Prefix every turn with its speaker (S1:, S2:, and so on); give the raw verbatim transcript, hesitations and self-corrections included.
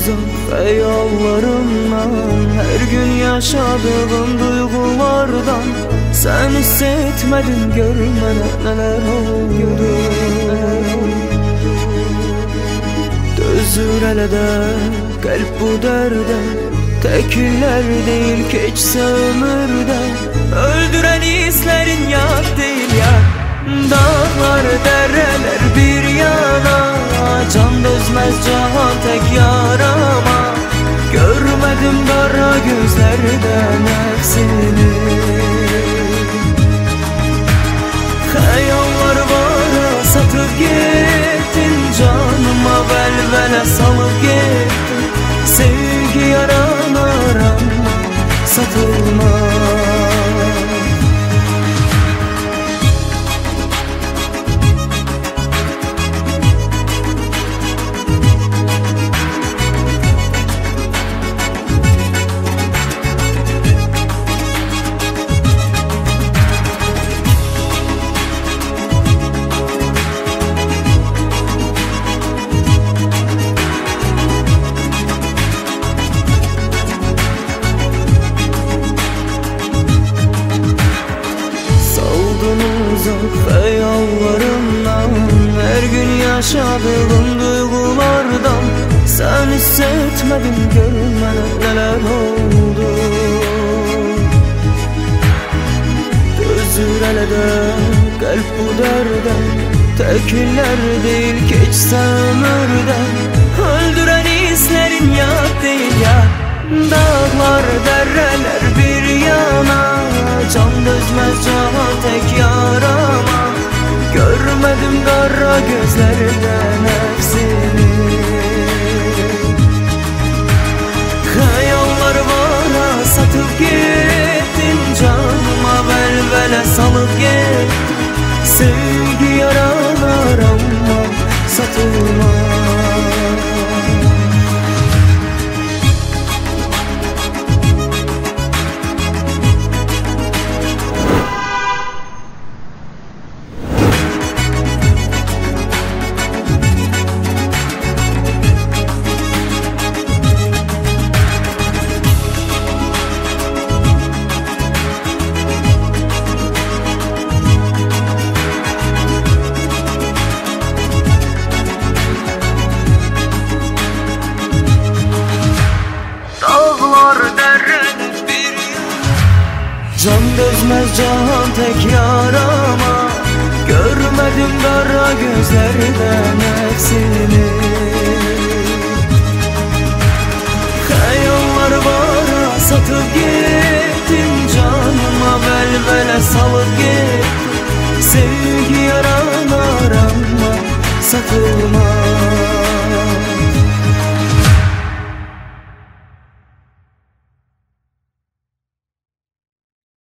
S1: uzak hayallarımdan, her gün yaşadığım duygulardan. Sen hissetmedin, görmene neler oldu. Dözür hele de kalp bu derde, tekiller değil keçse ömürde. Öldüren hislerin yad değil ya. Dağlar dereler bir yana, can dözmez cahan tek yarama. Görmedim kara gözlerde nefsini. Hayallar bana satıp gittin, canıma velvele salıp gittin. Sevgi yaralar ama satılmaz. Hayallarımdan, her gün yaşadığım duygulardan. Sen hissetmedin, görmene neler oldu. Dözür hele de kalp bu derde, tekiller değil keçse ömürde. Öldüren hislerin yad değil ya. Dağlar dereler bir yana, can dözmez cahan tek yarama. Görmedim kara gözlerden nefsini. Hayallar bana satıp gittin, canıma velvele salıp gittin. Sevgi yaralar ama satılmaz. Can dözmez cahan tek yarama. Görmedim kara gözlerden nefsini. Hayallar bana satıp gittin, canıma velvele salıp gittin. Sevgi yaralar ama satılmaz.